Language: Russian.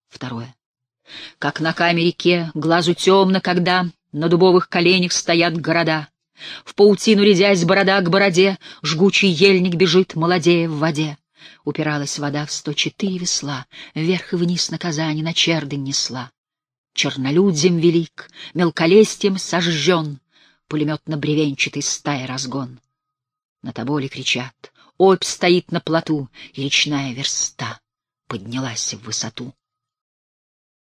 Второе. Как на каме реке, глазу темно, когда на дубовых коленях стоят города. В паутину рядясь борода к бороде, жгучий ельник бежит, молодея в воде. Упиралась вода в 104 весла, вверх и вниз на Казани на чердынь несла. Чернолюдьем велик, мелколестием сожжен, пулеметно-бревенчатый стая разгон. На тоболе кричат, Обь стоит на плоту, и речная верста поднялась в высоту.